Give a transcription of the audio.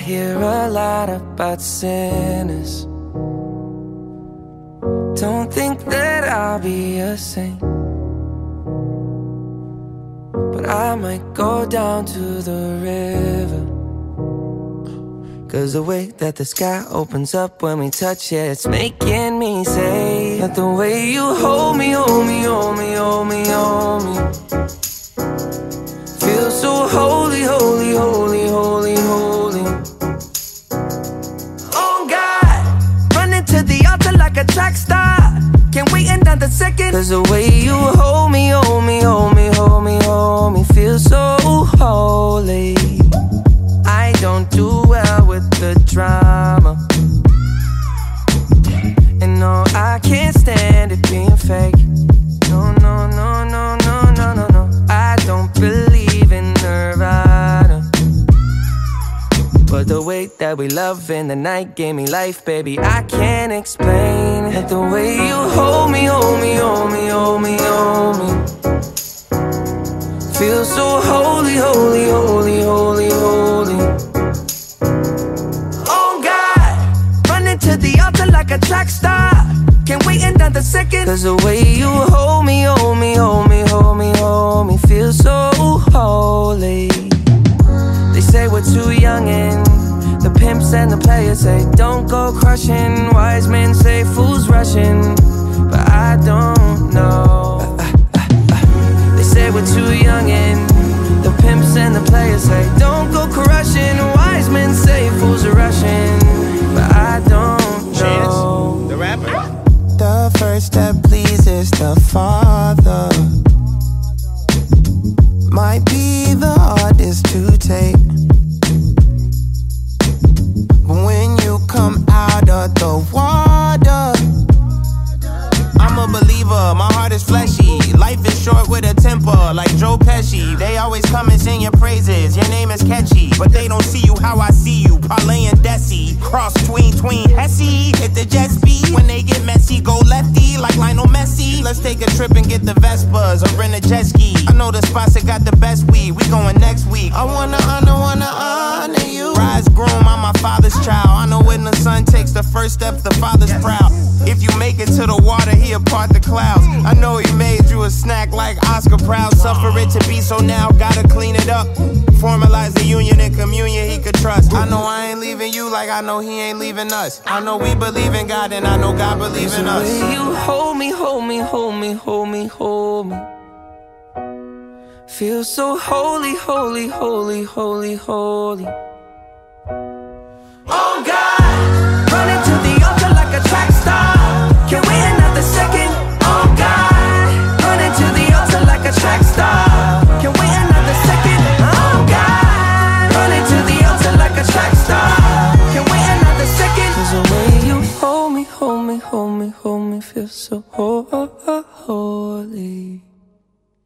hear a lot about sinners. Don't think that I'll be a saint, but I might go down to the river. 'Cause the way that the sky opens up when we touch it, it's making me say that the way you hold me, hold me, hold me, hold me, hold me, feels so holy, holy, holy, holy, holy. Oh God, running to the altar like a track star, can't wait another second. 'Cause the way you hold me, hold me, hold me, hold me, hold me, feels so holy. I don't do well with the drama, and no, I can't stand it being fake. No, no, no, no, no, no, no, no. I don't believe in Nirvana, but the way that we love in the night gave me life, baby. I can't explain that the way you hold me, hold me, hold me, hold me, hold me, feels so holy, holy, holy, holy, holy. Oh God, running to the altar like a track star, can't wait another second. 'Cause the way you hold me, hold me, hold me, hold me, hold me, feels so holy. They say we're too young and the pimps and the players say don't go crushing. Wise men say fools rushing, but I don't know. They say we're too young and the pimps and the players say don't go crushing. Wise men say fools are rushing, but I don't know. Chance, the rapper. The first that pleases the Father might be the hardest to take, but when you come out of the water, I'm a believer, my heart is fleshy. Life is short with a temper, like Joe Pesci. They always come and sing your praises, your name is catchy, but they don't see you how I see you. Parlay and Desi, cross tween Hesse. Hit the jet speed, when they get messy, go lefty, like Lionel Messi. Let's take a trip and get the Vespas, or rent a jet ski. I know the spots that got the best weed, we going next week. I wanna honor you. Rise groom, I'm my father's child. I know when the son takes the first step, the father's proud. If you make it to the water, he'll part the clouds. I know he made you a snack like Oscar Proud. Suffer it to be, so now gotta clean it up. Formalize the union and communion he could trust. I know I ain't leaving you like I know he ain't leaving us. I know we believe in God and I know God believes in us. The way you hold me, hold me, hold me, hold me, hold me, feels so holy, holy, holy, holy, holy. Oh God, running to the altar like a track star, can't wait another second. Oh God, running to the altar like a track star, can't wait another second. Oh God, running to the altar like a track star, can't wait another second. 'Cause the way you hold me, hold me, hold me, hold me, feels so holy.